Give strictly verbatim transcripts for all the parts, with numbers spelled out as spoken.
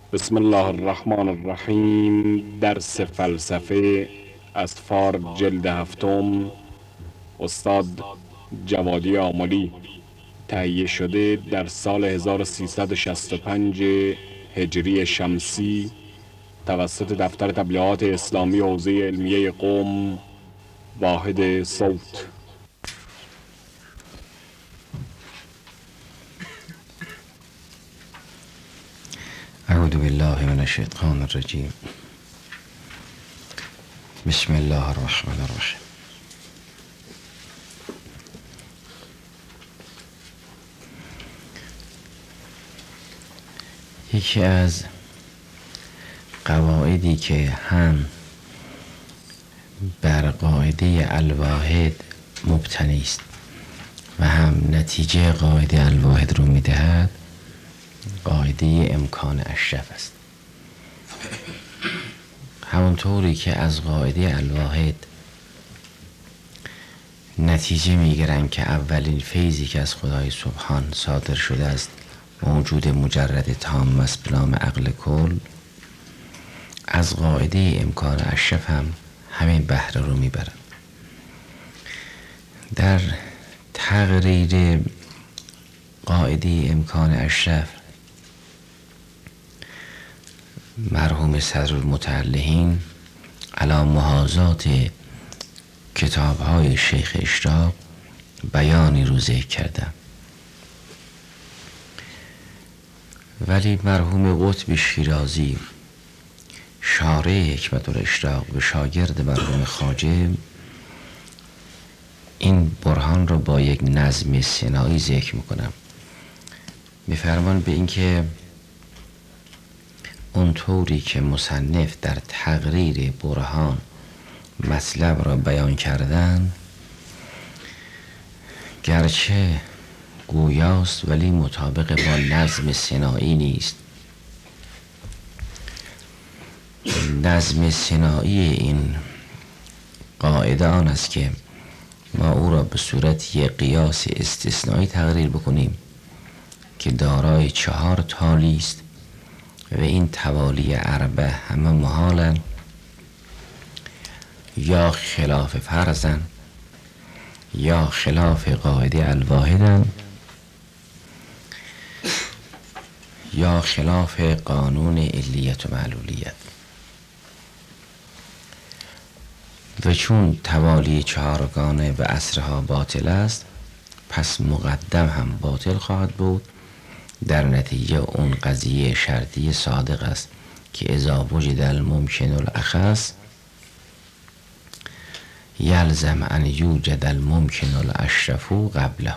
بسم الله الرحمن الرحیم. درس فلسفه از فار جلد هفتم، استاد جوادی آملی، تهیه شده در سال هزار و سیصد و شصت و پنج هجری شمسی توسط دفتر تبلیغات اسلامی حوزه علمیه قم، واحد صوت. اعوذ بالله من الشیطان الرجیم. بسم الله الرحمن الرحیم. یکی از قواعدی که هم بر قاعده الواحد مبتنی است و هم نتیجه قاعده الواحد رو میدهد، قاعده امکان اشرف است. همونطوری که از قاعده الواحد نتیجه میگیرن که اولین فیضی که از خدای سبحان صادر شده است موجود مجرد تام است به نام عقل کل، از قاعده امکان اشرف هم همین بهره رو میبرن. در تقریر قاعده امکان اشرف مرحوم صدر المتعلهین علی محاذات کتاب‌های شیخ اشراق بیانی رو ذکر کردم، ولی مرحوم قطب شیرازی شارح حکمت الاشراق و شاگرد مرحوم خواجه این برهان رو با یک نظم سنایی ذکر میکنم. میفرمان به اینکه اونطوری که مصنف در تقریر برهان مطلب را بیان کردن گرچه گویاست ولی مطابق با نظم سنایی نیست. نظم سنایی این قاعده آن است که ما او را به صورت یک قیاس استثنایی تقریر بکنیم که دارای چهار تالی است و این توالی اربع همه محالن، یا خلاف فرضن یا خلاف قاعده الواحدن یا خلاف قانون علیت و معلولیت. و چون توالی چهارگانه و اصرها باطل است، پس مقدم هم باطل خواهد بود. در نتیجه اون قضیه شرطی صادق است که اذا وجد الممکن الاخص یلزم ان یوجد الممکن الاشرف قبله.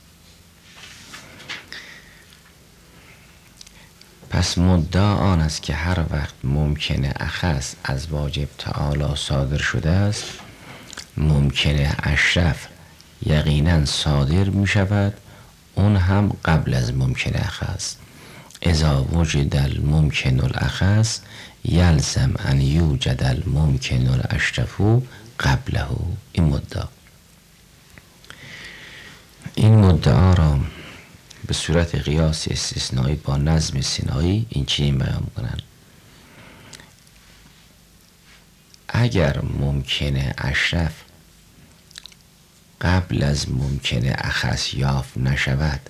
پس مدعا آن است که هر وقت ممکن اخص از واجب تعالی صادر شده است، ممکن اشرف یقینا صادر می شود، اون هم قبل از ممکن اخص. اذا وجد الممکن الاخص یلزم ان یوجد الممکن الاشرف قبله. این مدعا این مدعا را به صورت قیاس استثنایی با نظم سنایی این چنین بیان می‌کنند: اگر ممکن اشرف قبل از ممکن اخص یافت نشود،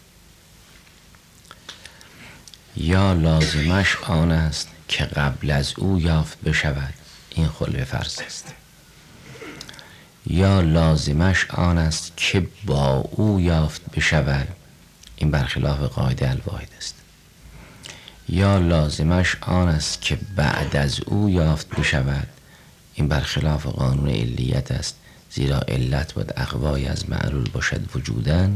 یا لازمش آن است که قبل از او یافت بشود، این خلف فرض است، یا لازمش آن است که با او یافت بشود، این برخلاف قاعده الواحد است، یا لازمش آن است که بعد از او یافت بشود، این برخلاف قانون علیت است، زیرا علت باید اقوای از معلول باشد وجودن.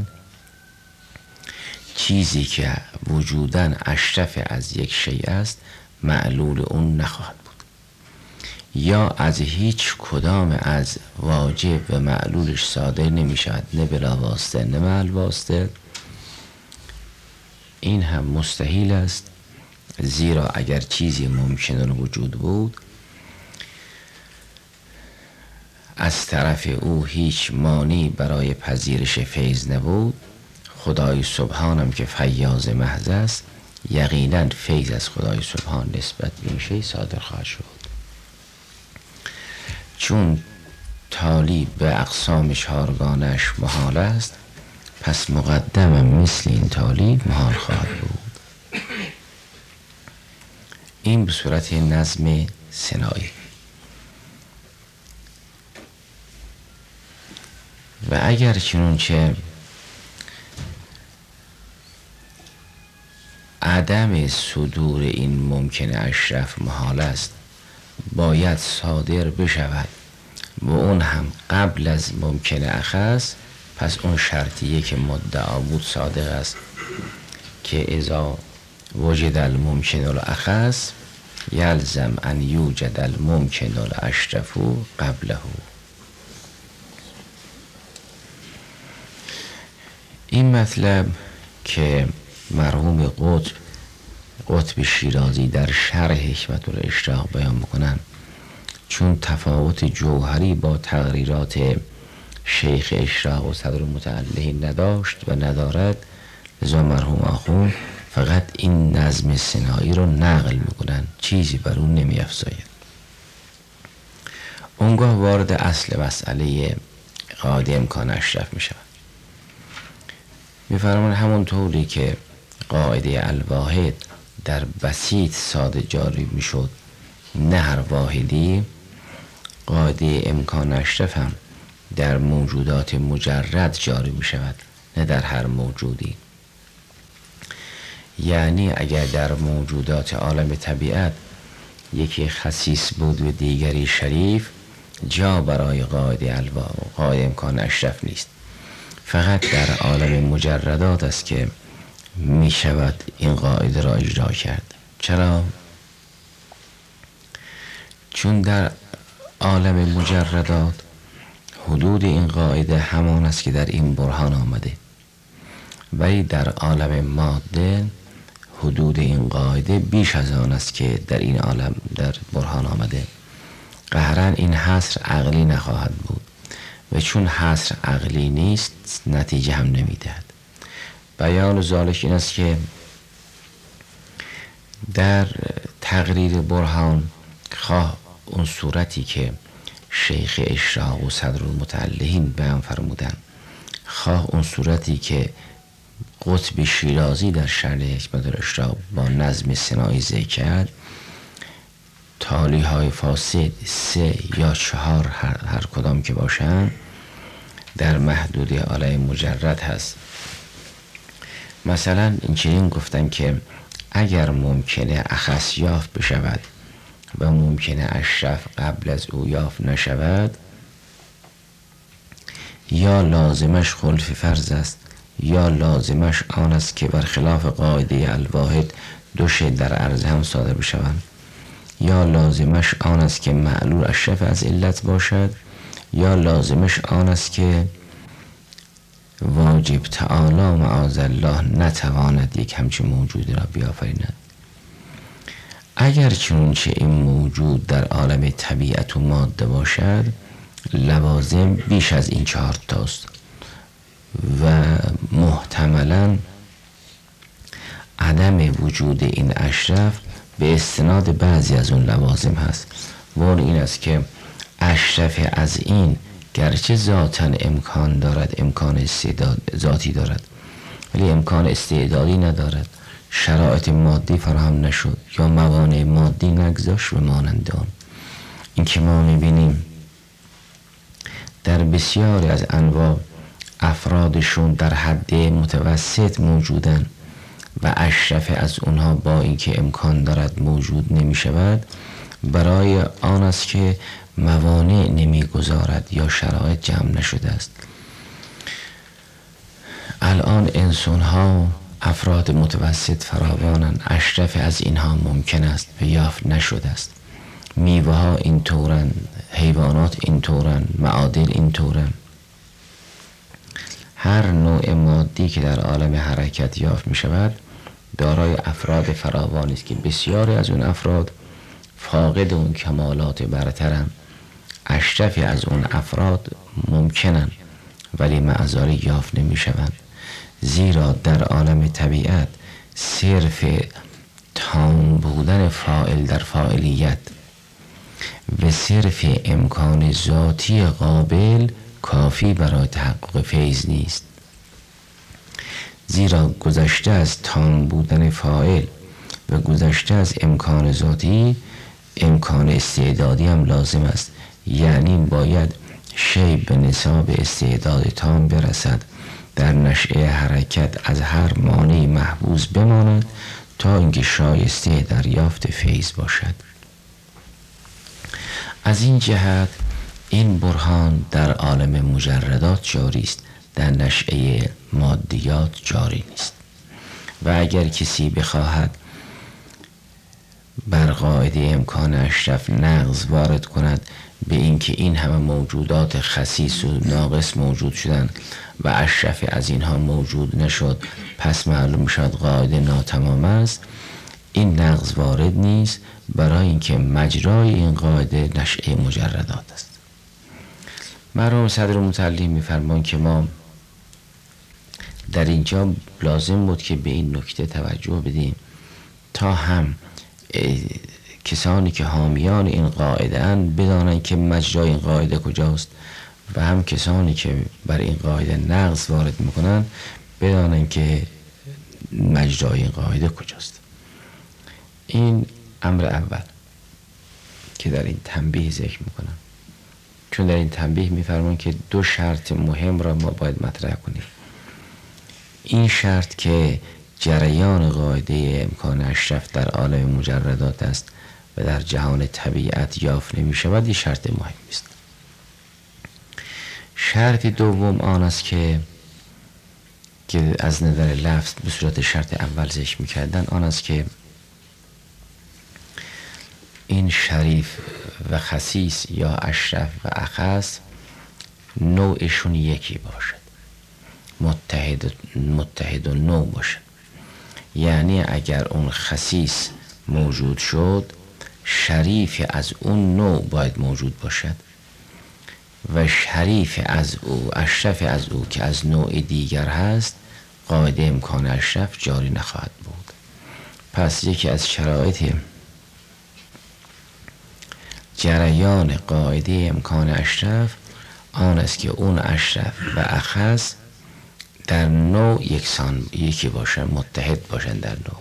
چیزی که وجودن اشرف از یک شیء است معلول اون نخواهد بود، یا از هیچ کدام از واجب و معلولش صادر نمی شود، نه بلا واسطه نه مع واسطه. این هم مستحیل است، زیرا اگر چیزی ممکن الوجود بود از طرف او هیچ مانی برای پذیرش فیض نبود. خدای سبحانم که فیاض محض است یقینا فیض از خدای سبحان نسبت به این شی صادر خواهد شد. چون تالی به اقسام چهارگانش محال است، پس مقدم مثل این تالی محال خواهد بود. این به صورت نظم ثنایی. و اگر چنانچه عدم صدور این ممکن اشرف محال است، باید صادر بشود و اون هم قبل از ممکن اخص، پس اون شرطیه که مدعا بود صادق است که اذا وجد الممکن الاخص یلزم ان یوجد الممکن الاشرف قبله. این مطلب که مرحوم قطب قطب شیرازی در شرح حکمت الاشراق بیان میکنن، چون تفاوت جوهری با تقریرات شیخ اشراق و صدر متعلهین نداشت و ندارد، لذا مرحوم آخوند فقط این نظم ثنایی رو نقل میکنن، چیزی بر اون نمی افزاید. اونگاه وارد اصل مسئله قاعده امکان اشرف می شود. میفرمان همونطوری که قاعده الواحد در بسیط ساده جاری می شد، نه هر واحدی، قاعده امکان اشرف هم در موجودات مجرد جاری می شود، نه در هر موجودی. یعنی اگر در موجودات عالم طبیعت یکی خصیص بود و دیگری شریف، جا برای قاعده الوا قاعده امکان اشرف نیست. فقط در عالم مجردات است که می شود این قاعده را اجرا کرد. چرا؟ چون در عالم مجردات حدود این قاعده همان است که در این برهان آمده، ولی در عالم ماده حدود این قاعده بیش از آن است که در این عالم در برهان آمده. قهرن این حصر عقلی نخواهد بود و چون حصر عقلی نیست نتیجه هم نمیدهد. بیان ذالک این است که در تقریر برهان، خواه اون صورتی که شیخ اشراق و صدر المتعلهین بیان فرمودن، خواه اون صورتی که قطب شیرازی در شرح حکمت الاشراق با نظم ثنایی ذکر کرد، تالی های فاسد سه یا چهار هر, هر کدام که باشن در محدوده عالم مجرد هست. مثلا این چنین گفتن که اگر ممکنه اخص یافت بشود و ممکنه اشرف قبل از او یافت نشود، یا لازمش خلف فرض است یا لازمش آن است که برخلاف قاعده الواحد دو شی در عرض هم صادر بشوند، یا لازمش آن است که معلول اشرف از علت باشد، یا لازمش آن است که واجب تعالی معاذ الله نتواند یک همچین موجودی را بیافریند. اگر چنانچه این موجود در عالم طبیعت و ماده باشد، لوازم بیش از این چهار تاست و محتملاً عدم وجود این اشرف به استناد بعضی از اون لوازم هست. و این است که اشرف از این گرچه ذاتاً امکان دارد، امکان استعداد ذاتی دارد، ولی امکان استعدادی ندارد، شرایط مادی فراهم نشد یا موانع مادی نگذاشت و مانند آن. این که ما میبینیم در بسیاری از انواع افرادشون در حد متوسط موجودن و اشرف از اونها با اینکه امکان دارد موجود نمی شود، برای آن است که موانع نمی گذارد یا شرایط جمع نشده است. الان انسان ها افراد متوسط فراوانند، اشرف از اینها ممکن است و یافت نشده است. میوه ها این طورن، حیوانات این طورن، معادن این طورن. هر نوع مادی که در عالم حرکت یافت می شود دارای افراد فراوانی است که بسیاری از اون افراد فاقد اون کمالات برترن. اشرفی از اون افراد ممکنن ولی معذاری یافت نمی شوند، زیرا در عالم طبیعت صرف تام بودن فاعل در فاعلیت و صرف امکان ذاتی قابل کافی برای تحقق فیض نیست، زیرا گذشته از تام بودن فاعل و گذشته از امکان ذاتی امکان استعدادی هم لازم است. یعنی باید شی به نصاب استعداد تام برسد، در نشأه حرکت از هر مانعی محفوظ بماند تا اینکه شایسته دریافت فیض باشد. از این جهت این برهان در عالم مجردات جاری است، در نشأه مادیات جاری نیست. و اگر کسی بخواهد بر قاعده امکان اشرف نقض وارد کند به اینکه این همه موجودات خسیس و ناقص موجود شدند و اشرف از اینها موجود نشد، پس معلوم شد قاعده ناتمام است، این نقض وارد نیست، برای اینکه مجرای این قاعده نشأه مجردات است. مرحوم صدر متعلی می‌فرمایند که ما در اینجا لازم بود که به این نکته توجه بدیم تا هم کسانی که حامیان این قاعده اند بدانند که مجرای این قاعده کجاست و هم کسانی که بر این قاعده نقض وارد میکنن بدانند که مجرای این قاعده کجاست. این امر اول که در این تنبیه ذکر میکنم، چون در این تنبیه میفرمایند که دو شرط مهم را ما باید مطرح کنیم. این شرط که جریان قاعده امکان اشرف در عالم مجردات است و در جهان طبیعت یافت نمی شود، این شرط مهم است. شرط دوم آن است که که از نظر لفظ به صورت شرط اول ذکر می کردن، آن است که این شریف و خسیس یا اشرف و اخص نوعشون یکی باشد، متحد متحد و نوع باشد. یعنی اگر اون خسیس موجود شد، شریف از اون نوع باید موجود باشد و شریف از او، اشرف از او که از نوع دیگر هست، قاعده امکان اشرف جاری نخواهد بود. پس یکی از شرایط جریان قاعده امکان اشرف آن است که اون اشرف و اخص در نوع یکسان یکی باشن، متحد باشن در نوع.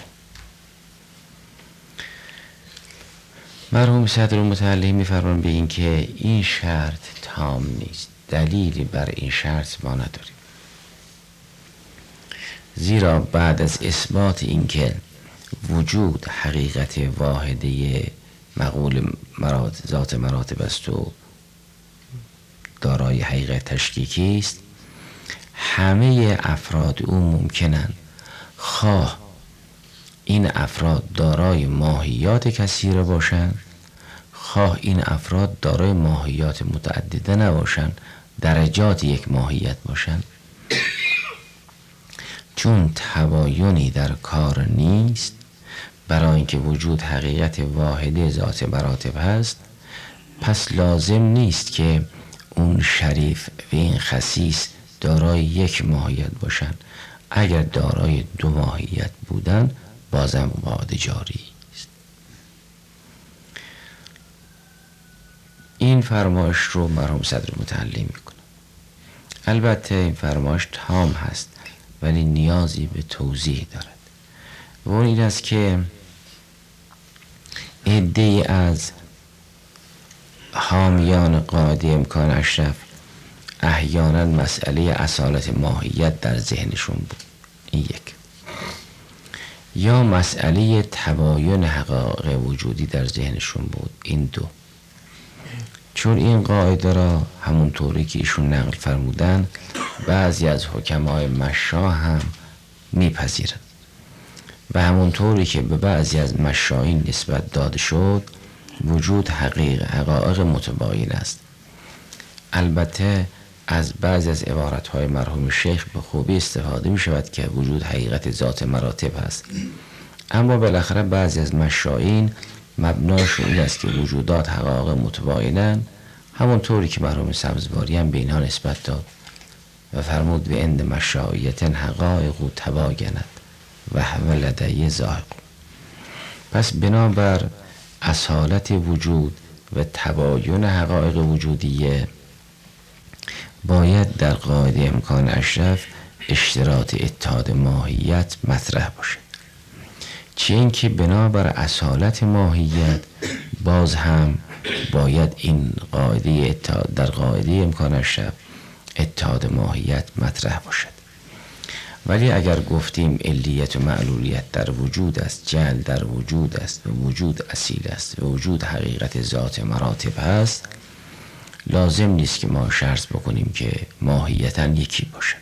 مرحوم صدر متعلی می‌فرمایند به این که این شرط تام نیست، دلیلی بر این شرط ما نداریم، زیرا بعد از اثبات این که وجود حقیقت واحده مقول مراتب ذات مراتب است و دارای حقیقت تشکیکی است، همه افراد او ممکنند خواه این افراد دارای ماهیات کثیره باشند، خواه این افراد دارای ماهیات متعدده نباشند، درجات یک ماهیت باشند. چون تباینی در کار نیست، برای اینکه وجود حقیقت واحده ذات مراتب هست، پس لازم نیست که اون شریف و این خسیس دارای یک ماهیت باشند. اگر دارای دو ماهیت بودن بازم قاعده جاری است. این فرمایش رو مرحوم صدر متعلی میکنه. البته این فرمایش تام هست ولی نیازی به توضیح دارد و اون این است که عده‌ای از حامیان قاعده امکان اشرف احیانا مسئله اصالت ماهیت در ذهنشون بود، این یک، یا مسئله تباین حقایق وجودی در ذهنشون بود، این دو. چون این قاعده را همونطوری که ایشون نقل فرمودن بعضی از حکمای مشا هم میپذیرند و همونطوری که به بعضی از مشایین نسبت داده شد، وجود حقیق حقایق متباین است. البته از بعضی از عبارتهای مرحوم شیخ به خوبی استفاده می شود که وجود حقیقت ذات مراتب است، اما بالاخره بعضی از مشایین مبناش این است که وجودات حقایق متباینند، همونطوری که مرحوم سبزواری هم به اینها نسبت داد و فرمود به اند مشاییت حقایق تباینند. و هو لدی ذائق. پس بنابر اصالت وجود و تباین حقایق وجودیه باید در قاعده امکان اشرف اشتراط اتحاد ماهیت مطرح باشد. چه اینکه بنابر اصالت ماهیت باز هم باید این قاعده اتحاد در قاعده امکان اشرف اتحاد ماهیت مطرح باشد. ولی اگر گفتیم علیت و معلولیت در وجود است، جعل در وجود است و وجود اصیل است و وجود حقیقت ذات مراتب هست، لازم نیست که ما شرط بکنیم که ماهیتاً یکی باشد.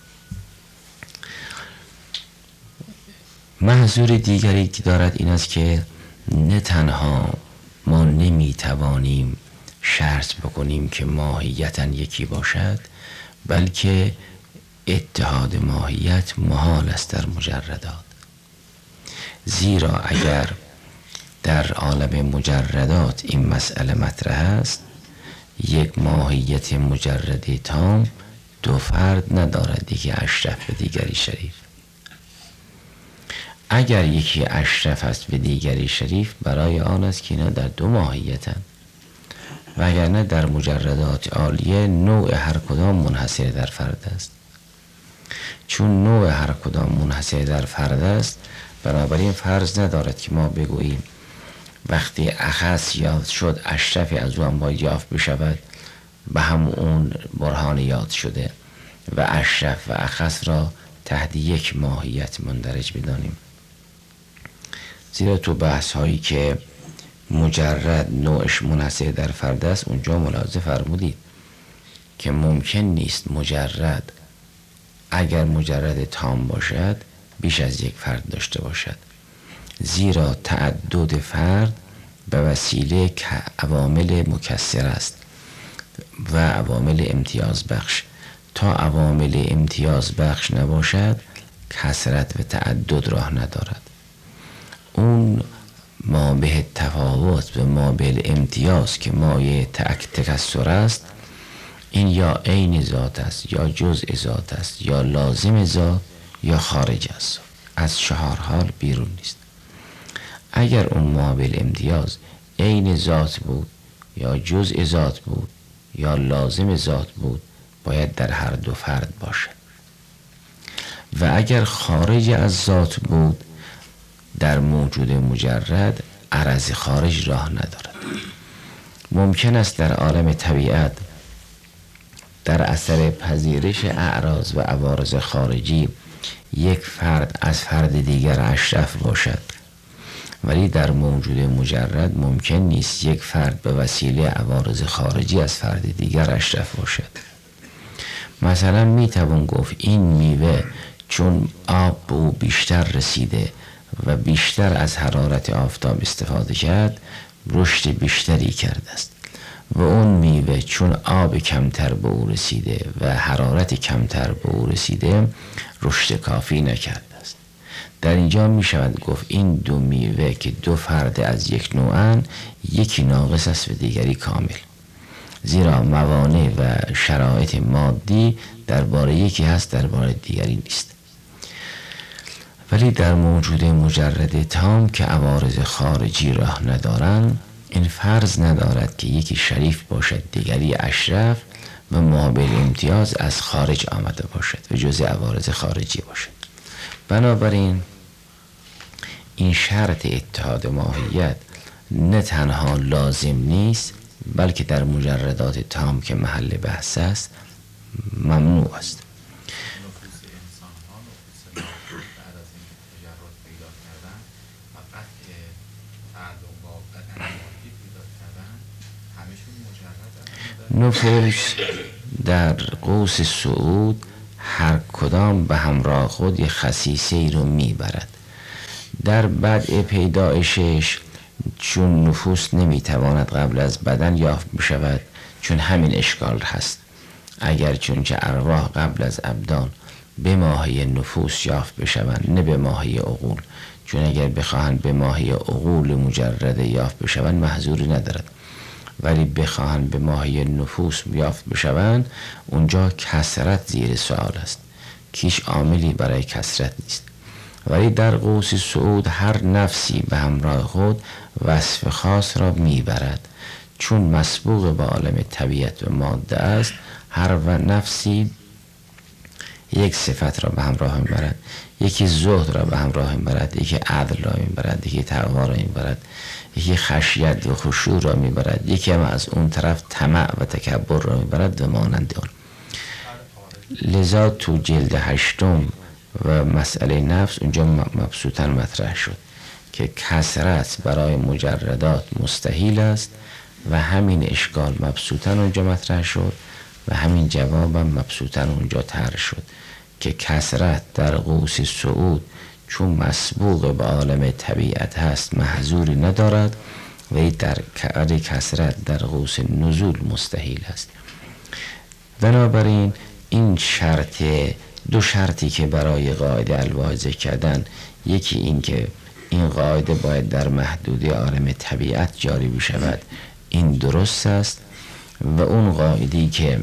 محظور دیگری که دارد این است که نه تنها ما نمیتوانیم شرط بکنیم که ماهیتاً یکی باشد، بلکه اتحاد ماهیت محال است در مجردات. زیرا اگر در عالم مجردات این مسئله مطرح است، یک ماهیت مجرد تام دو فرد ندارد، یکی اشرف و دیگری شریف. اگر یکی اشرف است و دیگری شریف، برای آن است که اینا در دو ماهیتند، وگرنه در مجردات عالیه نوع هر کدام منحصر در فرد است. چون نوع هر کدام منحصر در فرد است، بنابراین فرض ندارد که ما بگوییم وقتی اخص یاد شد اشرفی از او هم باید یافت بشود، به هم اون برهان یاد شده و اشرف و اخص را تحت یک ماهیت مندرج بدانیم. زیرا تو بحث هایی که مجرد نوعش منحصر در فرد است، اونجا ملاحظه فرمودید که ممکن نیست مجرد اگر مجرد تام باشد بیش از یک فرد داشته باشد، زیرا تعدد فرد به وسیله عوامل مکثر است و عوامل امتیاز بخش. تا عوامل امتیاز بخش نباشد کثرت و تعدد راه ندارد. اون ما به تفاوت و ما به امتیاز که مایه تکثر است، این یا عین ذات است یا جزء ذات است یا لازم ذات یا خارج است، از چهار حال بیرون نیست. اگر اون مابل امتیاز عین ذات بود یا جزء ذات بود یا لازم ذات بود، باید در هر دو فرد باشد. و اگر خارج از ذات بود، در موجود مجرد عرض خارج راه ندارد. ممکن است در عالم طبیعت در اثر پذیرش اعراض و عوارض خارجی یک فرد از فرد دیگر اشرف باشد، ولی در موجود مجرد ممکن نیست یک فرد به وسیله عوارض خارجی از فرد دیگر اشرف باشد. مثلا می توان گفت این میوه چون آب به او بیشتر رسیده و بیشتر از حرارت آفتاب استفاده کرد، رشد بیشتری کرده است، و اون میوه چون آب کمتر به او رسیده و حرارت کمتر به او رسیده، رشد کافی نکرده است. در اینجا می شود گفت این دو میوه که دو فرد از یک نوعن، یکی ناقص است و دیگری کامل، زیرا موانع و شرایط مادی درباره یکی هست درباره دیگری نیست. ولی در موجود مجرد تام که عوارض خارجی راه ندارند، این فرض ندارد که یکی شریف باشد دیگری اشرف و مابل امتیاز از خارج آمده باشد و جزء عوارض خارجی باشد. بنابراین این شرط اتحاد ماهیت نه تنها لازم نیست، بلکه در مجردات تام که محل بحث است ممنوع است. نفوس در قوس صعود هر کدام به همراه خود یک خصیصه ای رو میبرد. در بدء پیدایشش چون نفوس نمیتواند قبل از بدن یافت بشود، چون همین اشکال هست. اگر چون که ارواح قبل از ابدان به ماهی نفوس یافت بشوند نه به ماهی عقول، چون اگر بخواهند به ماهی عقول مجرد یافت بشوند محظوری ندارد، ولی بخواهند به ماهی نفوس یافت بشوند اونجا کثرت زیر سوال است، کیش عاملی برای کثرت نیست. ولی در قوس صعود هر نفسی به همراه خود وصف خاص را میبرد. چون مسبوق به عالم طبیعت و ماده است، هر و نفسی یک صفت را به همراه میبرد. یکی زهد را به همراه میبرد، یکی عدل را میبرد، یکی تقوا را میبرد، یکی خشیت و خشوع را میبرد، یکی هم از اون طرف طمع و تکبر را میبرد و مانند آن. لذا تو جلد هشتم و مسئله نفس اونجا مبسوطاً مطرح شد که کثرت برای مجردات مستحیل است و همین اشکال مبسوطاً اونجا مطرح شد و همین جوابم مبسوطاً اونجا طرح شد که کثرت در قوس صعود چون مسبوق به عالم طبیعت هست محظوری ندارد و در کثرت در قوس نزول مستحیل است. بنابراین این شرط، دو شرطی که برای قاعده الواحد ذکر کردن، یکی این که این قاعده باید در محدوده عالم طبیعت جاری بشود، این درست است، و اون قاعده‌ای که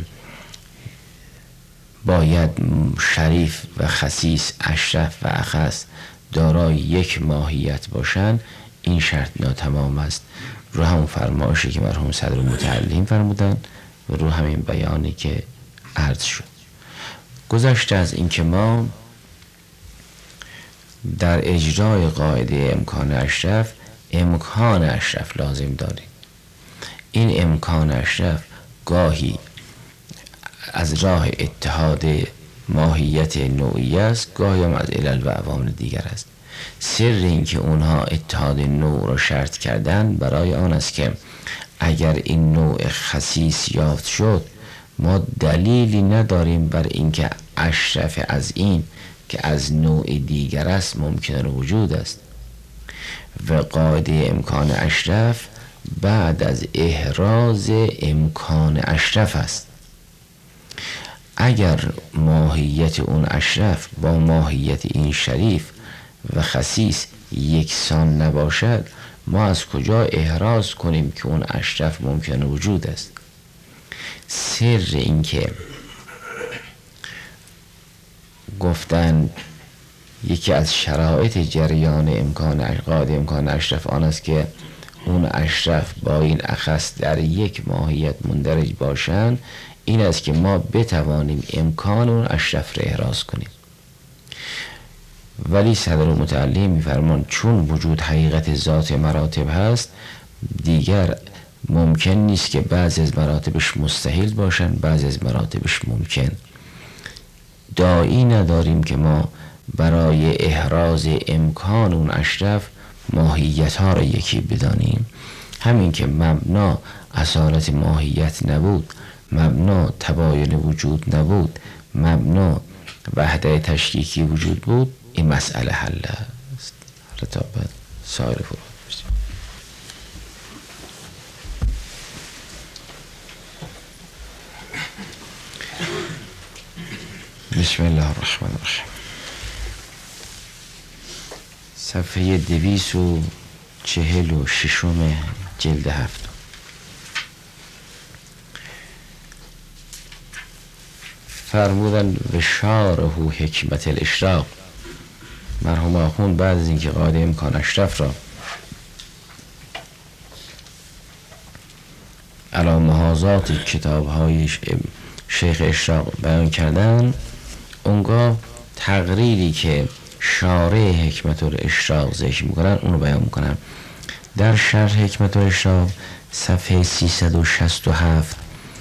باید شریف و خسیس، اشرف و اخص دارای یک ماهیت باشند، این شرط ناتمام است. رو همون فرمایشی که مرحوم صدر متعلیم فرمودن و رو همین بیانی که عرض شد. گذشته از این که ما در اجرای قاعده امکان اشرف امکان اشرف لازم داریم. این امکان اشرف گاهی از راه اتحاد ماهیت نوعی است، گاهی هم از علل و عوامل دیگر است. سر این که اونها اتحاد نوع را شرط کردن برای آن است که اگر این نوع خسیس یافت شد، ما دلیلی نداریم بر اینکه اشرف از این که از نوع دیگر است ممکن وجود است. و قاعده امکان اشرف بعد از احراز امکان اشرف است. اگر ماهیت اون اشرف با ماهیت این شریف و خسیس یکسان نباشد، ما از کجا احراز کنیم که اون اشرف ممکن وجود است؟ سر این که گفتن یکی از شرایط جریان امکان قاعده امکان اشرف آن است که اون اشرف با این اخص در یک ماهیت مندرج باشند، این است که ما بتوانیم امکان اون اشرف را احراز کنیم. ولی صدر متعلیم میفرمان چون وجود حقیقت ذات مراتب هست، دیگر ممکن نیست که بعضی از مراتبش مستحیل باشن، بعضی از مراتبش ممکن. داعی نداریم که ما برای احراز امکان اون اشرف ماهیت ها را یکی بدانیم. همین که مبنا اصالت ماهیت نبود، مبنا تباین وجود نبود، مبنا وحده تشکیکی وجود بود، این مسئله حل است. تا بعد سایر فروع بشیم. بسم الله الرحمن الرحیم. صفحه دویست و چهل و ششم جلد هفت. فرمودن و شاره حکمت الاشراق. مرحوم آخوند بعد از اینکه قاعده امکان اشرف را علی محاذات کتاب های شیخ اشراق بیان کردن، اونگاه تقریری که شارع حکمت الاشراق ذکر میکنن اونو بیان میکنن. در شرح حکمت الاشراق صفحه سیصد و شصت و هفت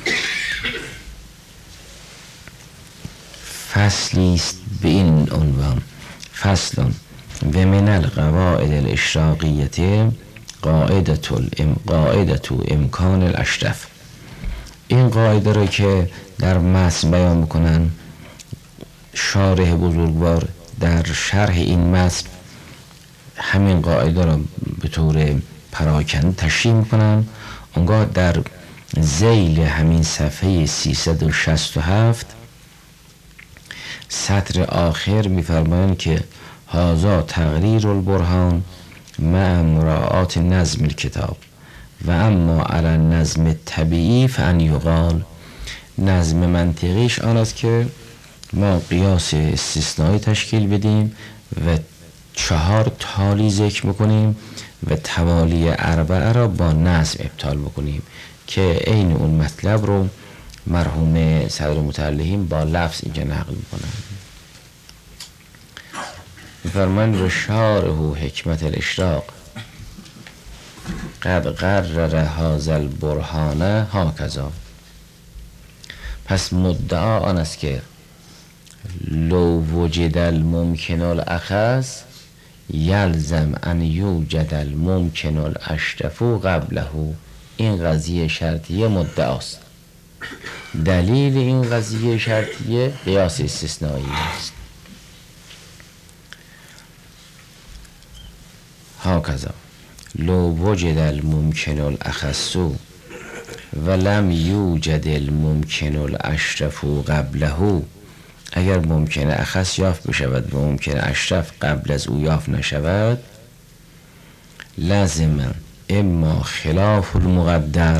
فصلی است به این عنوان: فصل و من القواعد الاشراقیت قاعدت الام قاعدت امکان الاشرف. این قاعده رو که در متن بیان میکنن، شارح بزرگوار در شرح این متن همین قاعده رو به طور پراکنده تشریح میکنن. اونگاه در ذیل همین صفحه سیصد و شصت و هفت سطر آخر میفرمایند که هذا تقریر البرهان مع مراعات نظم الکتاب و اما علی نظم طبیعی فان یقال. نظم منطقیش آن است که ما قیاس استثنایی تشکیل بدیم و چهار تالی ذکر میکنیم و توالی اربعه را با نظم ابطال بکنیم که عین اون مطلب رو مرحوم صدر متعلقین با لفظ اینجا نقل میکنن. میفرمان و شارح حکمت الاشراق قد قرر هذا البرهان هاکذا. پس مدعا آن است که لو وجد الممکن الاخص یلزم ان یوجد الممکن الاشرف قبله. این قضیه شرطیه مدعاست. دلیل این قضیه شرطیه قیاس استثنایی است. هاکذا لو وجد الممکن الاخص ولم یوجد الممکن الاشرف قبله. اگر ممکن اخص یافت بشود و ممکن اشرف قبل از او یافت نشود، لازم اما خلاف المقدر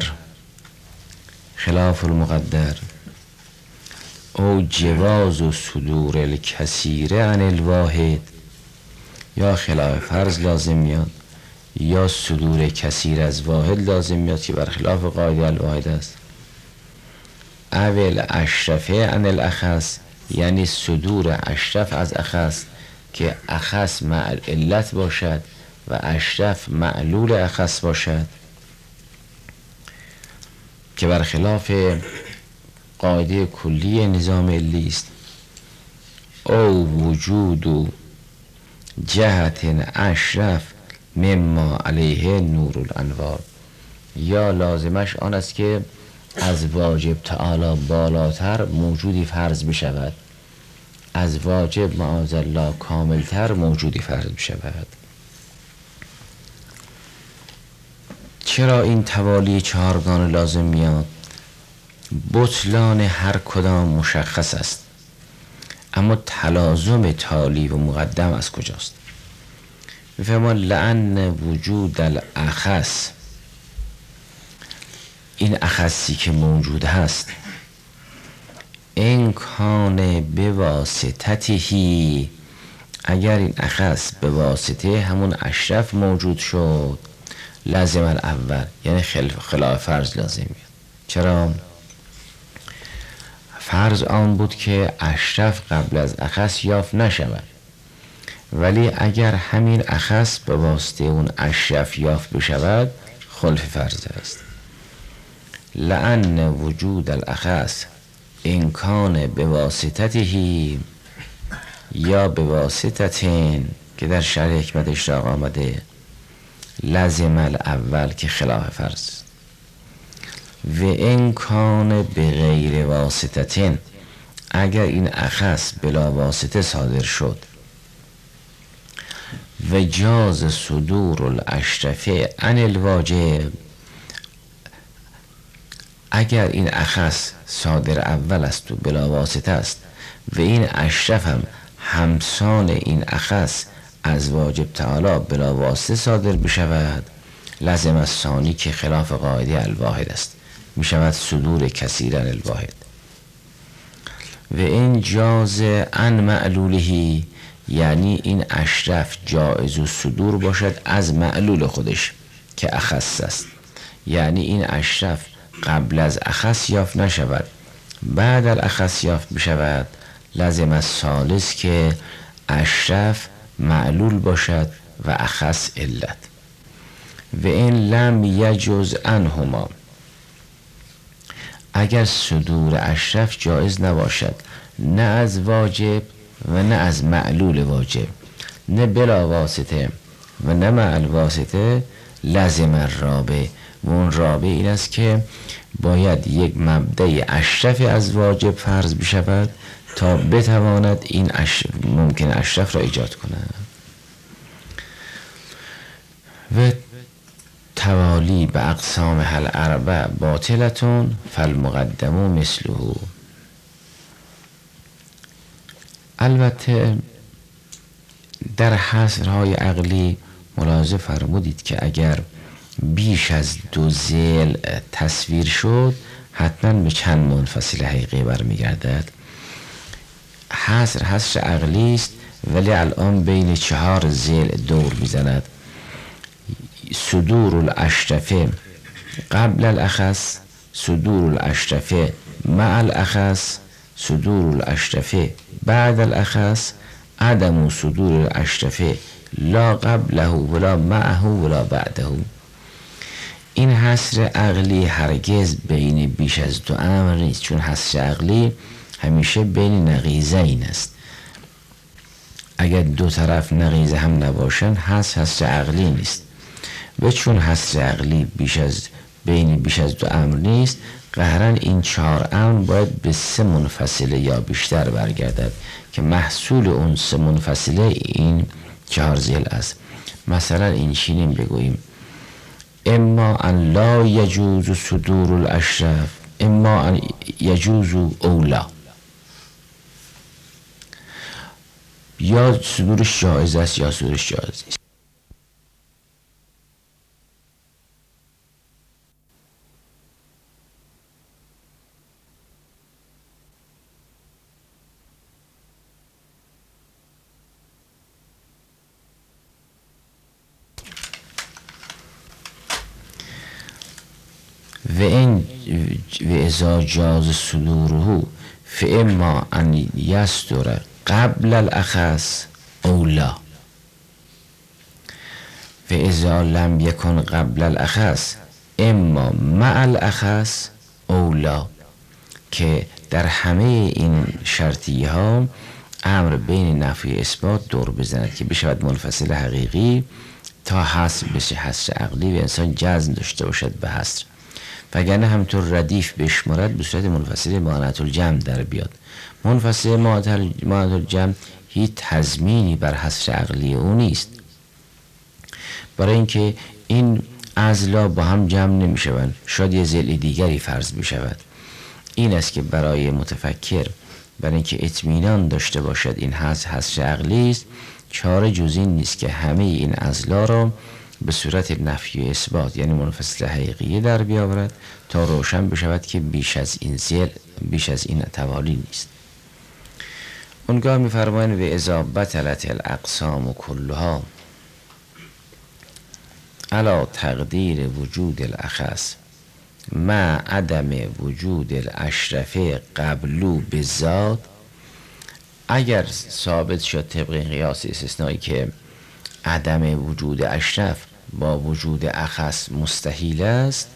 خلاف المقدر او جواز و صدور الکثیر عن الواحد. یا خلاف فرض لازم میاد یا صدور کثیر از واحد لازم میاد که برخلاف قاعده الواحد است. اول اشرفه عن الاخص، یعنی صدور اشرف از اخص که اخص مع علت باشد و اشرف معلول اخص باشد، که برخلاف قاعده کلی نظام علی است. او وجود جهت اشرف مما علیه نور الانوار. یا لازمش آن است که از واجب تعالی بالاتر موجودی فرض بشود، از واجب معاذ الله کاملتر موجودی فرض بشود. چرا این توالی چهارگانه لازم میاد؟ بطلان هر کدام مشخص است، اما تلازم تالی و مقدم از کجاست؟ میفهمان لأن وجود الاخص، این اخصی که موجود هست، امکان به واسطتهی، اگر این اخص به واسطه همون اشرف موجود شد، لازم الاول، یعنی خلاف فرض لازم میاد. چرا؟ فرض آن بود که اشرف قبل از اخص یافت نشود، ولی اگر همین اخص به واسطه اون اشرف یافت بشود خلف فرض است. لأن وجود الاخص امکان به واسطتهی یا به واسطتین که در شرح حکمت اشراق آمده، لازم الاول که خلاف فرض و امکان به غیر واسطتین، اگر این اخص بلا واسطه صادر شد و جاز صدور الاشرفه عن الواجب، اگر این اخص صادر اول است و بلا واسطه است و این اشرف هم همسان این اخص از واجب تعالی بلا واسطه صادر بشود، لازم از ثانی که خلاف قاعده الواحد است، می شود صدور کثیر عن الواحد. و این جاز عن معلولهی، یعنی این اشرف جایز و صدور باشد از معلول خودش که اخص است، یعنی این اشرف قبل از اخص یافت نشود، بعد از اخص یافت بشود، لازم از ثالث که اشرف معلول باشد و اخص علت. و این لم یجوز عنهما، اگر صدور اشرف جایز نباشد، نه از واجب و نه از معلول واجب، نه بلا واسطه و نه مع الواسطه، لازم الرابع. و اون رابع این است که باید یک مبدأ اشرف از واجب فرض بشود تا بتواند این اشرف ممکن اشرف را ایجاد کند. و توالی به اقسام حل اربع باطلتون فالمقدم مثله. البته در حصرهای عقلی ملاحظه فرمودید که اگر بیش از دو ذیل تصویر شد حتما به چند منفصل حقیقی برمیگردد. حصر حصر عقلی است ولی الان بین چهار ذیل دور میزند. صدور الاشرفه قبل الاخص، صدور الاشرفه مع الاخص، صدور الاشرفه بعد الاخص، عدم صدور الاشرفه لا قبله ولا معه ولا بعده. این حصر عقلی هرگز بین بیش از دو امر نیست، چون حصر عقلی همیشه بین نقیضین است. اگر دو طرف نقیض هم نباشن حصر حصر عقلی نیست. و چون حصر عقلی بیش از بین بیش از دو امر نیست، قهرا این چهار امر باید به سه منفصله یا بیشتر برگردد که محصول اون سه منفصله این چهار ذیل است. مثلا این چنین بگوییم: اما ان لا یجوز صدور الاشرف، اما ان یجوز اولا. یا صدورش جایز است یا صدورش جایز نیست. و این و اذا جاز صدوره فاما ان یصدر قبل الاخص اولا، و اذا لم یکن قبل الاخص اما مع الاخص اولا، که در همه این شرطیه ها امر بین نفی اثبات دور بزند که بشود منفصل حقیقی تا حصر بشه، حصر عقلی و انسان جزم داشته باشد به حصر، وگرنه همطور ردیف بشمارد به صورت منفصل مانعت الجمع در بیاد. منفصل مانعت الجمع هیچ تضمینی بر حصر عقلی او نیست، برای اینکه این اضلاع با هم جمع نمی شوند، شاید یه ذیل دیگری فرض بشود. این است که برای متفکر برای اینکه اطمینان داشته باشد این حصر حصر عقلی است، چاره جز این نیست که همه این اضلاع را به صورت نفی و اثبات یعنی منفصل حقیقی در بیاورد تا روشن بشود که بیش از این ذیل بیش از این توالی نیست. اونگاه می‌فرمایند و اذا بطلت الاقسام کلها علی تقدیر وجود الاخص مع عدم وجود الاشرفه قبلو بالذات. اگر ثابت شد طبق این قیاس استثنایی که عدم وجود اشرف با وجود اخص مستحیل است،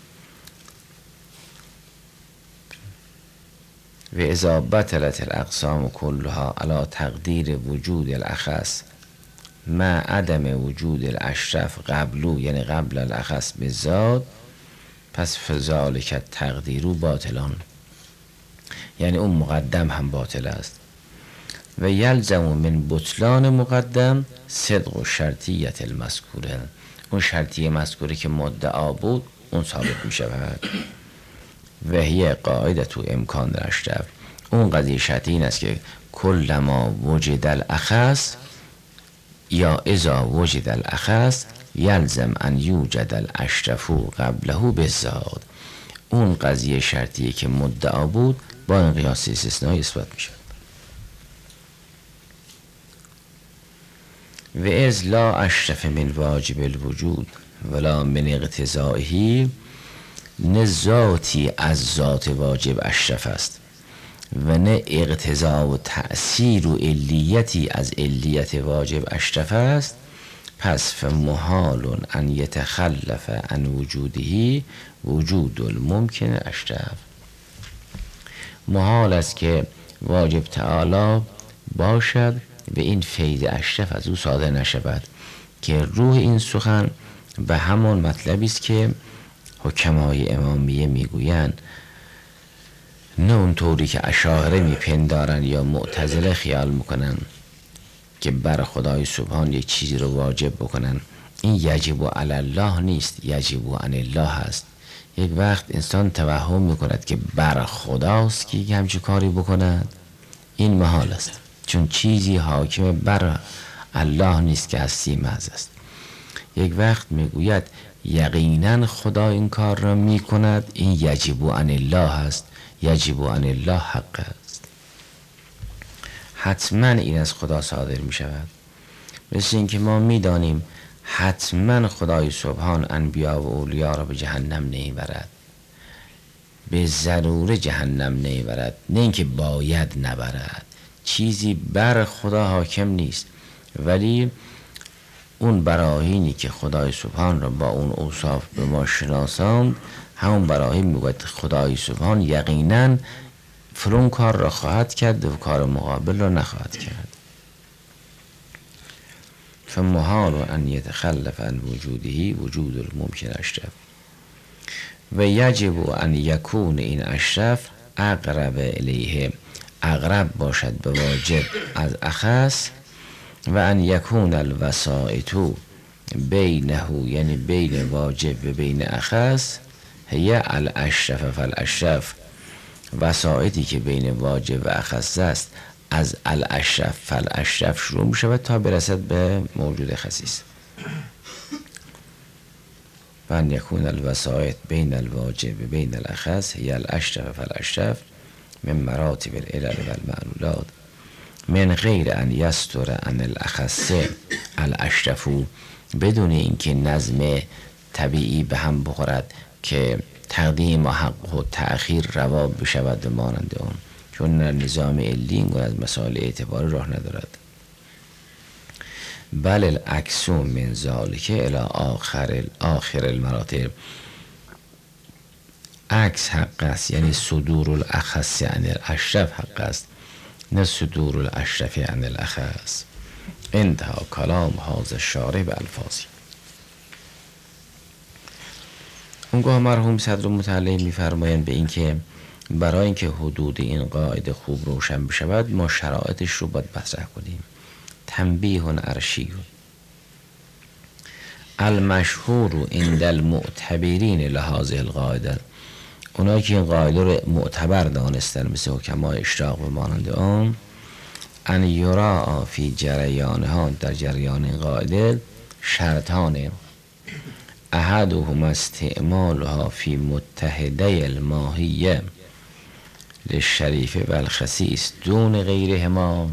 و اذا بطلت الاقسام کلها علی تقدیر وجود الاخص مع عدم وجود الاشرف قبلو یعنی قبل الاخص بالذات، پس فذالک تقدیرو باطلان، یعنی اون مقدم هم باطل است. و یلزم من بطلان مقدم صدق و شرطیت المذکوره، اون شرطیه مذکوره که مدعا بود اون ثابت می شود. و هی قاعده تو امکان الاشرف، اون قضیه شرطی این است که کل ما وجد الاخص یا اذا وجد الاخص یلزم ان یوجد الاشرف قبله بالذات، اون قضیه شرطیه که مدعا بود با این قیاس استثنایی اثبات می شود. و از لا اشرف من واجب الوجود ولا من اقتضائه، نه ذاتی از ذات واجب اشرف است و نه اقتضا و تأثیر و علیتی از علیت واجب اشرف است، پس فمحال ان یتخلف عن وجوده وجود الممکن اشرف. محال است که واجب تعالی باشد و این فیض اشرف از او صادر نشود، که روح این سخن به همان مطلبی است که حکمای امامیه میگویند، نه اونطوری که اشاعره میپندارن یا معتزله خیال میکنن که بر خدای سبحان یک چیزی رو واجب بکنن. این یجب علی الله نیست، یجب عن الله است. یک وقت انسان توهم میکند که بر خداست که همچه کاری بکند، این محال است، چون چیزی حاکم بر الله نیست که هستی محض است. یک وقت میگوید یقینا خدا این کار را میکند، این یجب عن الله است، یجب عن الله حق است. حتما این از خدا صادر می شود. مثل این که ما می دانیم حتما خدای سبحان انبیا و اولیا را به جهنم نمیبرد، به ضرور جهنم نمیبرد، نه اینکه باید نبرد. چیزی بر خدا حاکم نیست، ولی اون براهینی که خدای سبحان را با اون اوصاف به ما شناساند، همون براهین میگوید خدای سبحان یقینا فلان کار را خواهد کرد و کار مقابل را نخواهد کرد. فمحال ان یتخلف عن وجوده وجود الممکن اشرف و یجب ان یکون این اشرف اقرب الیه، اقرب باشد به واجب از اخص، و ان یکون الوسائط بینه، یعنی بین واجب و بین اخص، هی الاشرف فالاشرف، وسائطی که بین واجب و اخص است از الاشرف فالاشرف شروع می شود تا برسد به موجود خصیص. و ان یکون الوسائط بین الواجب و بین الاخص هی الاشرف فالاشرف من مراتب العلل و المعلولات من غیر ان یستر ان الاخص الاشرف، بدون اینکه نظم طبیعی به هم بخورد که تقدیم و حق و تأخیر روا بشود و مانند اون، چون نظام علی این از مسائل اعتبار راه ندارد. بل العکس من ذالک الی آخر آخر المراتب، عکس حق است، یعنی صدور الاخص عن الاشرف حق است، نه صدور الاشرف عن الاخص. انتها کلام هذا الشارح به الفاظی. اونگاه مرحوم صدر متعلی میفرمایند به اینکه برای اینکه حدود این قاعده خوب روشن بشود ما شرایطش رو باید مطرح کنیم. تنبیه عرشی، المشهور عند المعتبرین لهذه القاعده، اونایی که این قاعده رو معتبر دانستن مثل حکمای اشراق و مانند آن، ان یرا فی جریانها، در جریان این قاعده شرطانه، احدهما استعمالها فی متحده الماهیه للشریف و الخسیس دون غیرهما.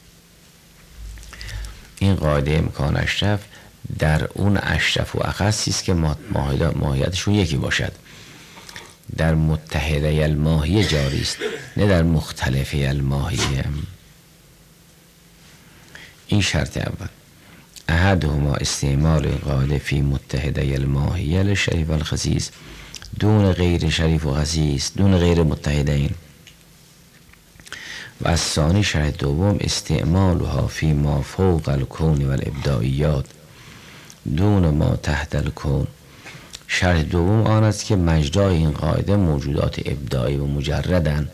این قاعده امکان اشرف در اون اشرف و اخصی است که ماهیتشون یکی باشد، در متحده الماهیه جاری است، نه در مختلفه الماهیه. این شرط اول. احدهما استعمال قاعده فی متحده الماهیه للشریف و الخسیس دون غیر شریف و خسیس، دون غیر متحدین. و از ثانی شرط دوم استعمالها فی ما فوق الکون و الابداعیات دون ما تحت الکون. شرط دوم آن است که مجرای این قاعده موجودات ابداعی و مجردن،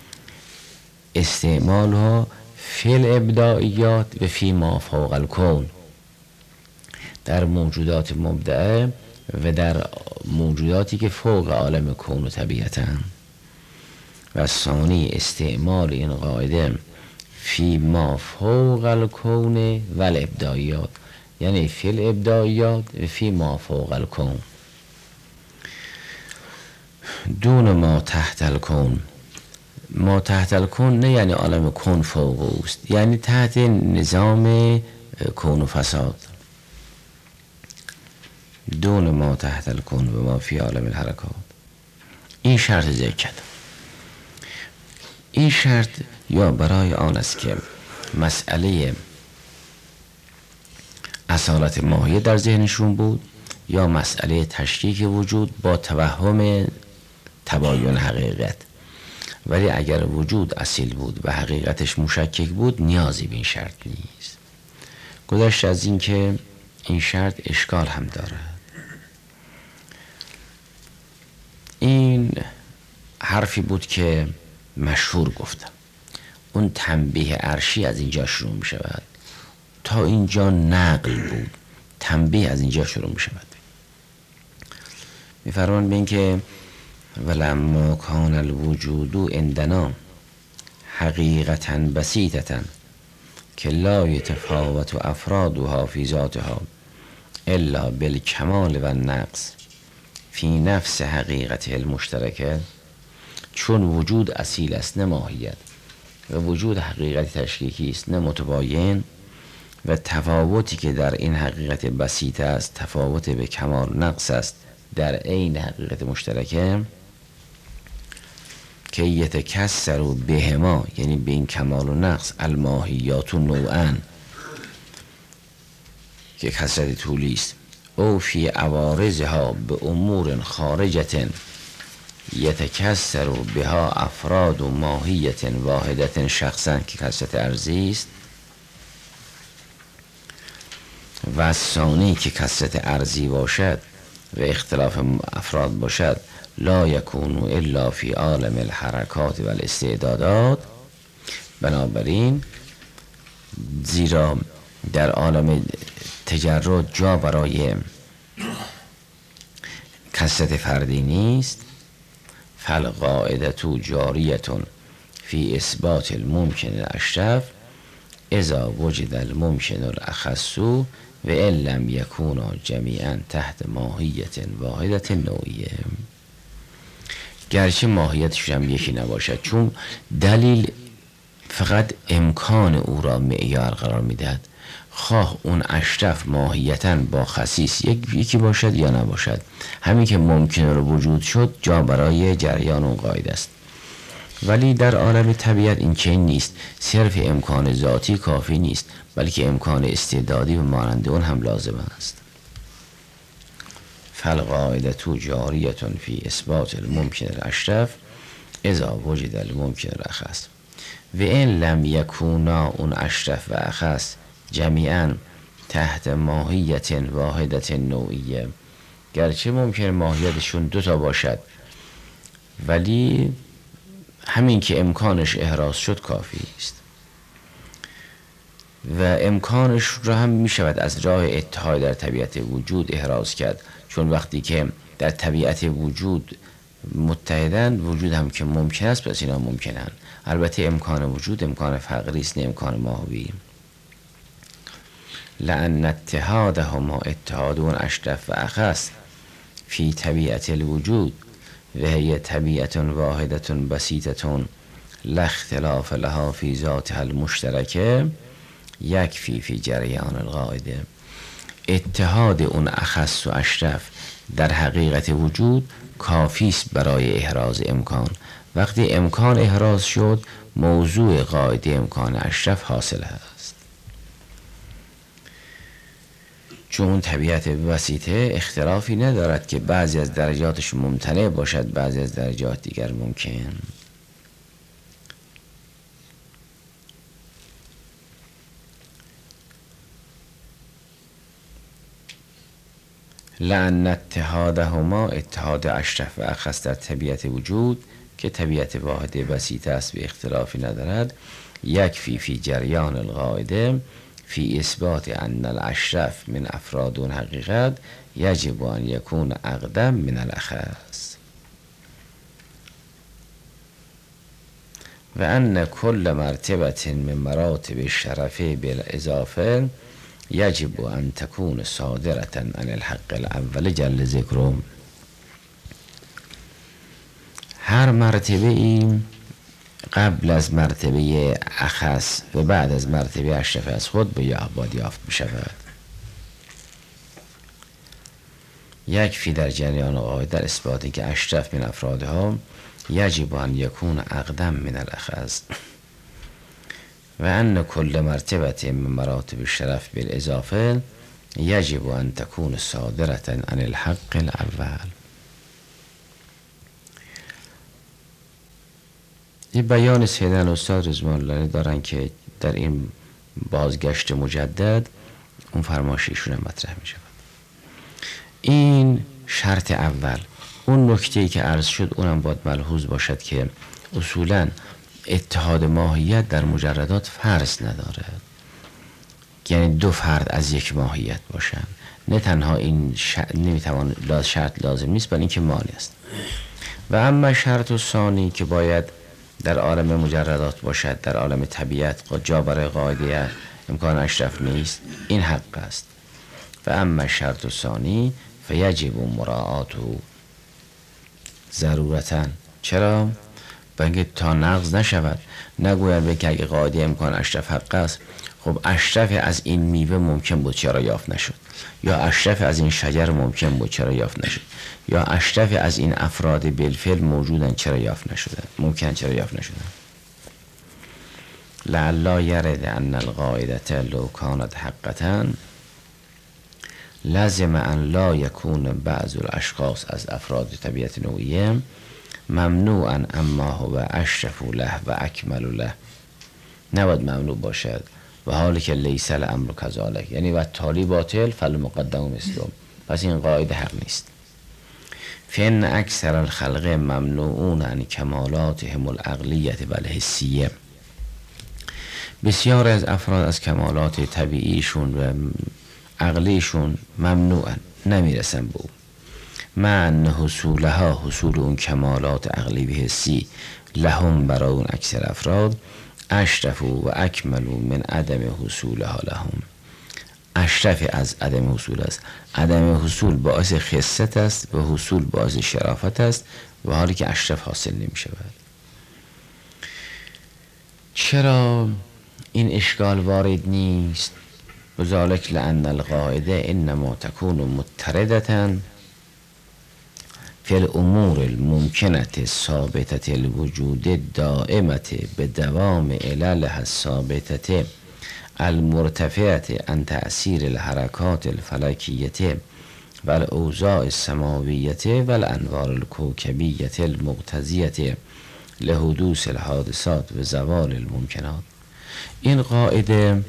استعمالها فی الابداعیات و فی ما فوق الکون، در موجودات مبدعه و در موجوداتی که فوق عالم کون و طبیعتن. و ثانی استعمال این قاعده فی ما فوق الکون و الابداعیات، یعنی فی الابداعیات و فی ما فوق الکون دون ما تحت الکون. ما تحت الکون نه یعنی عالم کون فوق اوست، یعنی تحت نظام کون و فساد. دون ما تحت الکون و ما فی عالم الحرکات. این شرط ذکر کرد. این شرط یا برای آن است که مسئله اصالت ماهیه در ذهنشون بود، یا مسئله تشکیک وجود با توهم تباین حقیقت. ولی اگر وجود اصیل بود و حقیقتش مشکک بود نیازی به این شرط نیست. گذشت از این که این شرط اشکال هم داره. این حرفی بود که مشهور گفتم. اون تنبیه عرشی از اینجا شروع می شود. تا اینجا نقل بود، تنبیه از اینجا شروع می شود. می فرمان به این که ولما کان الوجود عندنا حقیقتا بسیطتا که لا یتفاوت افرادها فی ذاتها الا بالکمال و النقص فی نفس حقیقت المشترکه، چون وجود اصیل است نه ماهیت، و وجود حقیقت تشکیکی است نه متباین، و تفاوتی که در این حقیقت بسیط است تفاوت به کمال نقص است در عین حقیقت مشترکه، که یتکسر بهما، یعنی به این کمال و نقص، الماهیات نوعا که کسرت طولی است، او فی عوارضها به امور خارجة یتکسر بها افراد و ماهیت واحدت شخصا که کسرت ارضی است، و ثانی که کسرت ارضی باشد و اختلاف افراد باشد، لا یکون الا فی عالم الحرکات و الاستعدادات. بنابراین زیرا در عالم تجرد جا برای کسرت فردی نیست، فالقاعدة جاریة فی اثبات الممکن الاشرف اذا وجد الممکن الاخص و ان لم یکونا جمیعا تحت ماهیت واحدت نوعیه. گرچه ماهیتش هم یکی نباشد، چون دلیل فقط امکان او را معیار قرار میدهد، خواه اون اشرف ماهیتاً با خصیص یکی باشد یا نباشد، همین که ممکن رو وجود شد جا برای جریان اون قاعده است. ولی در عالم طبیعت این چنین نیست، صرف امکان ذاتی کافی نیست، بلکه امکان استعدادی و مانند اون هم لازم است. فالقاعدة جاریة فی اثبات الممکن الاشرف اذا وجد الممکن الاخص و ان لم یکونا اون اشرف و اخص جمیعا تحت ماهیت واحدت نوعیه. گرچه ممکن ماهیتشون دوتا باشد، ولی همین که امکانش احراز شد کافی است، و امکانش را هم می شود از راه اتحاد در طبیعت وجود احراز کرد، چون وقتی که در طبیعت وجود متحدن، وجود هم که ممکن است پس اینا ممکنن. البته امکان وجود امکان فقری است نه امکان ماهوی. لأن اتحادهما اتحادون اشرف و اخص فی طبیعت الوجود و هی طبیعت واحدت بسیطة لا اختلاف لها فی ذاتها المشترکه یکفی فی جریان القاعده. اتحاد اون اخص و اشرف در حقیقت وجود کافی است برای احراز امکان. وقتی امکان احراز شد موضوع قاعده امکان اشرف حاصل است، چون طبیعت وسیطه اختلافی ندارد که بعضی از درجاتش ممتنع باشد، بعضی از درجات دیگر ممکن. لأن اتحادهما اتحاد اشرف و اخص در طبیعت وجود که طبیعت واحد بسیط است و اختلافی ندارد، یکفی فی جریان القاعده فی اثبات ان الاشرف من افراد اون حقیقت یجب ان یکون اقدم من الاخص و ان کل مرتبه من مراتب الشرفه بالاضافه یجب ان تکون صادرة عن الحق الاول جل ذکره. هر مرتبه ای قبل از مرتبه اخص و بعد از مرتبه اشرف از خود به یعباد یافت بشود. یکفی در جریان قاعده در اثباتی که اشرف من افرادها یجب ان یکون اقدم من الاخص و ان کل مرتبه من مراتب الشرف بالاضافه یجب ان تکون صادرة عن الحق الاول. این بیان سیدن استاد رضوان الله دارن که در این بازگشت مجدد اون فرمایششون مطرح می شود. این شرط اول. اون نکته‌ای که عرض شد اونم باید ملحوظ باشد که اصولاً اتحاد ماهیت در مجردات فرض نداره، یعنی دو فرد از یک ماهیت باشن. نه تنها این شرط نمیتوان شرط لازم نیست، بلکه اینکه مانع است. و اما شرط ثانی که باید در عالم مجردات باشد، در عالم طبیعت جا برای قاعده امکان اشرف نیست، این حق است. و اما شرط ثانی فیجب مراعاته ضرورتاً. چرا؟ بلکه تا نقض نشود. نگوید به که اگه قاعده امکان اشرف حق است، خب اشرف از این میوه ممکن بود چرا یافت نشد، یا اشرف از این شجر ممکن بود چرا یافت نشد، یا اشرف از این افراد بالفعل موجودن چرا یافت نشدن، ممکن چرا یافت نشدن. لعلا یرد ان القاعده لو کانت حقتا لازم ان لا یکون بعض الاشخاص از افراد طبیعت نوعیه ممنوعا اما هو اشرف له و اکمل له. نباید ممنوع باشد و حالی که لیس الامر کذالک، یعنی و تالی باطل فالمقدم مثلهم، پس این قاعده حق نیست. فان اکثر الخلق ممنوعون عن کمالاتهم العقلیه و الحسیه، بسیار از افراد از کمالات طبیعیشون و عقلیشون ممنوعن، نمیرسن به او. مع حصولها، حصول اون کمالات عقلی و حسی لهم برای اون اکثر افراد اشرفو و اکملو من عدم حصولها لهم. اشرف از عدم حصول است. عدم حصول باعث خست است و حصول باعث شرافت است، و حالی که اشرف حاصل نمی شود. چرا این اشکال وارد نیست؟ وذالک لأن القاعده انما تكون متردة فی الامور الممکنه ثابته الوجود دائمه بدوام عللها الثابته المرتفعه عن تأثیر الحرکات الفلکیه و الاوضاع السماویه و الانوار الكوكبیه المقتضیه لحدوث الحادثات و زوال الممکنات. این قاعده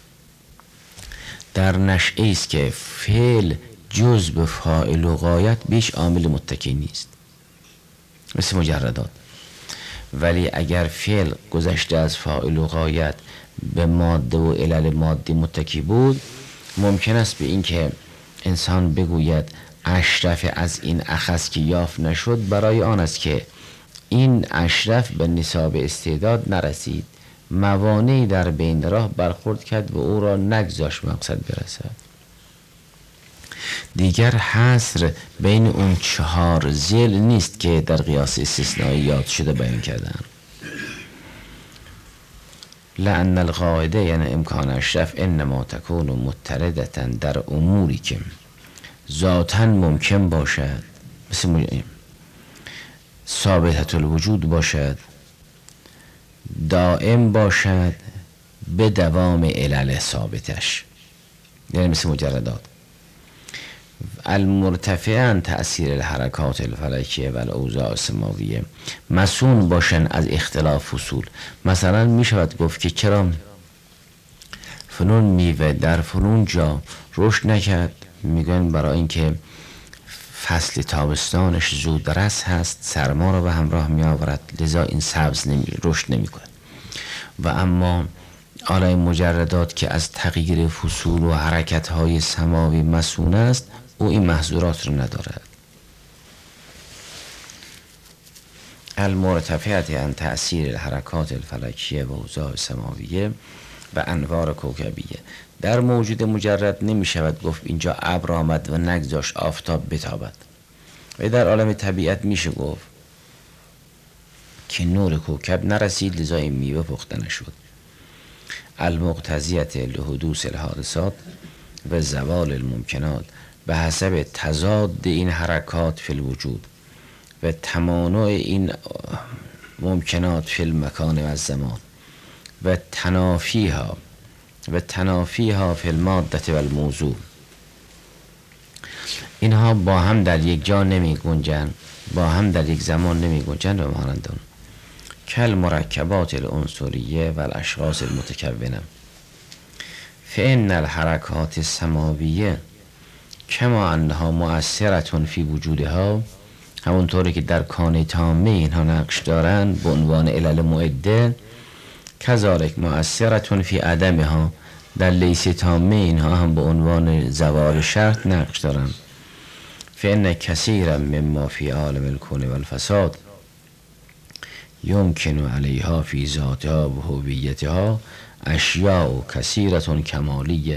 در نشئه است که فعل جز به فاعل و غایت بیش عامل متکی نیست، مثل مجردات. ولی اگر فعل گذشته از فاعل و غایت به ماده و علل مادی متکی بود، ممکن است به این که انسان بگوید اشرف از این اخذ که یافت نشد برای آن است که این اشرف به نصاب استعداد نرسید، موانعی در بین راه برخورد کرد و او را نگذاشت مقصد برسد. دیگر حصر بین اون چهار ذیل نیست که در قیاس استثنایی یاد شده بیان کردن. لأن القاعده یعنی امکان اشرف انما تکون متردتا در اموری که ذاتاً ممکن باشد، مثل ثابتة الوجود باشد، دائم باشد به دوام علل ثابتش، یعنی مثل مجردات. المرتفعاً تأثیر الحرکات الفلکیه و الاوضاع السماویه، مسون باشن از اختلاف فصول. مثلا می شود گفت که چرا فلان میوه در فلان جا رشد نکرد؟ میگن برای اینکه فصل تابستانش زودرس هست، سرما را به همراه می آورد، لذا این سبز نمی رشد نمی کند. و اما عالم مجردات که از تغییر فصول و حرکت های سماوی مسئول است، او این محظورات رو ندارد. المرتفعه عن تأثیر الحرکات الفلکیه و اوضاع سماویه و انوار کوکبیه. در موجود مجرد نمی شود گفت اینجا ابر آمد و نگذاشت آفتاب بتابد. و در عالم طبیعت میشه گفت که نور کوکب نرسید لذا این میوه پخته نشد. المقتضیه لحدوث الحادثات و زوال الممکنات به حسب تضاد این حرکات فی الوجود و تمانع این ممکنات فی المکان و الزمان و تنافیها و تنافیها فی الماده و الموضوع. اینها با هم در یک جا نمی گنجن، با هم در یک زمان نمی گنجن و مانند آن. کل مرکبات العنصریه و الاشخاص المتکونه فإن الحرکات السماویه کما انها مؤثرتون فی وجودها، همونطوری که در کانه تامه اینها نقش دارند به عنوان علل معده، کذالک مؤثرتون فی عدمها، در لیس تامه اینها هم به عنوان زوال شرط نقش دارند. فإن کثیرا مما فی عالم الکون و الفساد یمکن علیها فی ذاتها و هویتها اشیاء کثیرتون کمالیه.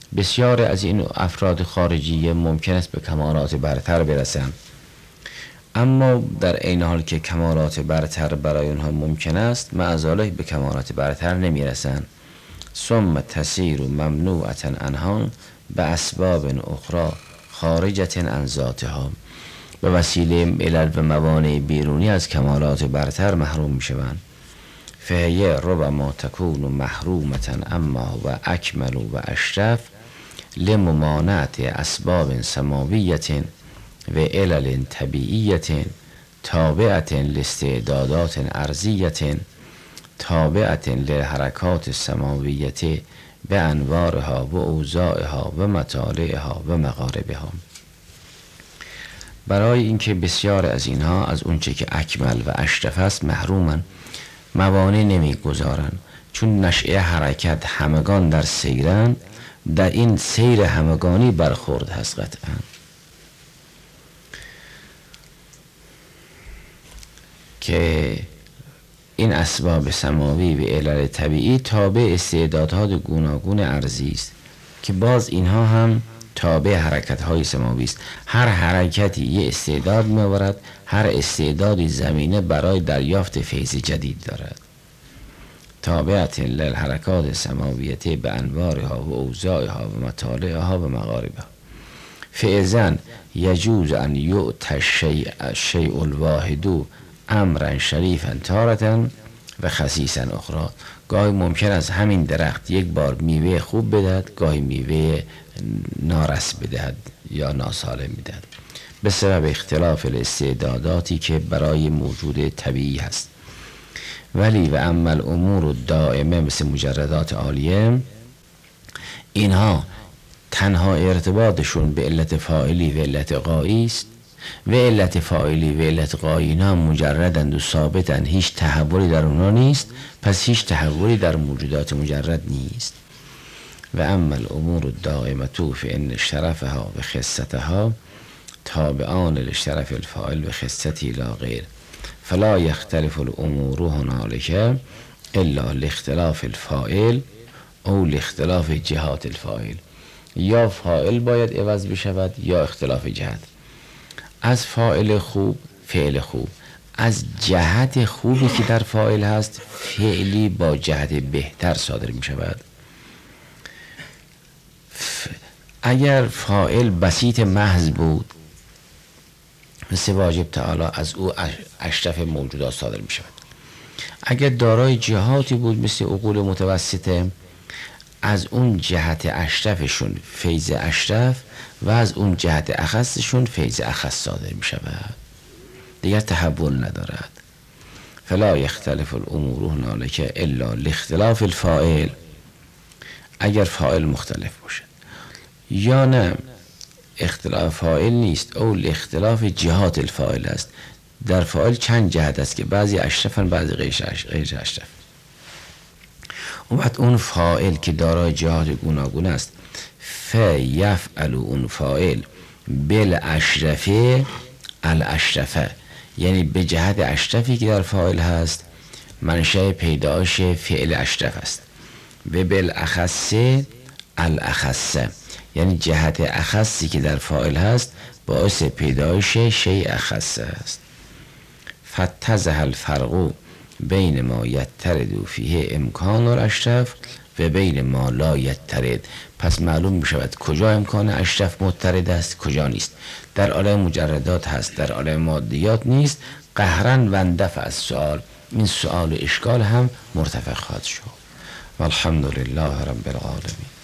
بسیار از این افراد خارجیه ممکن است به کمالات برتر برسند، اما در عین حال که کمالات برتر برای اونها ممکن است، معذاله به کمالات برتر نمیرسند. ثم تسیر ممنوعة عنها به اسباب اخرى خارجة عن ذاتها، به وسیله علل و موانع بیرونی از کمالات برتر محروم میشوند. فهی ربما تکون محرومة اما و اکمل و اشرف لممانعت اسباب سماویة و علل طبیعیة تابعة لاستعدادات ارضیة تابعة للحرکات السماویة به انوارها و اوضاعها و مطالعها و مغاربها. برای اینکه بسیار از اینها از اونچه که اکمل و اشرف است محرومن، موانع نمیگذارند، چون نشأه حرکت همگان در سیرند، در این سیر همگانی برخورد هست قطعا. که این اسباب سماوی و علل طبیعی تابع استعدادات گوناگون ارضی است که باز اینها هم تابع حرکت‌های سماوی است. هر حرکتی یه استعداد می‌آورد، هر استعدادی زمینه برای دریافت فیض جدید دارد. تابعة للحرکات السماویة به انوارها و اوضاعها و مطالعها و مغاربها. فاذا یجوز ان یؤتی الشیء الواحد امرا شریفا تارة و خسیسا اخرى. گاهی ممکن است همین درخت یک بار میوه خوب بدهد، گاهی میوه نارس بدهد یا ناسالم بدهد، به سبب اختلاف الاستعداداتی که برای موجود طبیعی هست. ولی و اما الامور دائمه مثل مجردات عالیه، اینها تنها ارتباطشون به علت فاعلی و علت غایی است و علت فاعلی و علت غایی اینا مجردند و ثابتند، هیچ تحولی در اونها نیست، پس هیچ تحولی در موجودات مجرد نیست. و اما الامور الدائمه فان شرفها و خستها تابعان لشرف الفاعل و خسته لا غیر، فلا یختلف الامور هنالک الا لاختلاف الفاعل او لاختلاف جهات الفاعل. یا فاعل باید عوض بشود یا اختلاف جهت. از فاعل خوب فعل خوب، از جهت خوبی که در فاعل هست فعلی با جهت بهتر صادر می شود. اگر فاعل بسیط محض بود مثل واجب تعالی، از او اشرف موجودات صادر می شود. اگر دارای جهاتی بود مثل عقول متوسطه، از اون جهت اشرفشون فیض اشرف و از اون جهت اخصشون فیض اخص صادر می شود، دیگر تحول ندارد. فلا یختلف الامور هنالک الا لاختلاف الفاعل، اگر فاعل مختلف باشد، یا نه اختلاف فاعل نیست او لاختلاف جهات الفاعل است. در فاعل چند جهت است که بعضی اشرفن بعضی غیر اشرف. و بعد اون فاعل که دارای جهات گوناگون است، فیفعل اون فاعل بالاشرفه الاشرفه، یعنی به جهت اشرفی که در فاعل هست منشأ پیدایش فعل اشرف است، و بالاخص الاخصه، یعنی جهت اخصی که در فاعل هست باعث پیدایش شیء اخص است. فتضح الفرق بین ما یترد فیه امکان الاشرف و بین ما لا یترد، پس معلوم می شود کجا امکان اشرف مترد است کجا نیست. در عالم مجردات هست، در عالم مادیات نیست. قهرن و اندفع از سؤال، این سؤال و اشکال هم مرتفع خواهد شد. والحمد لله رب العالمین.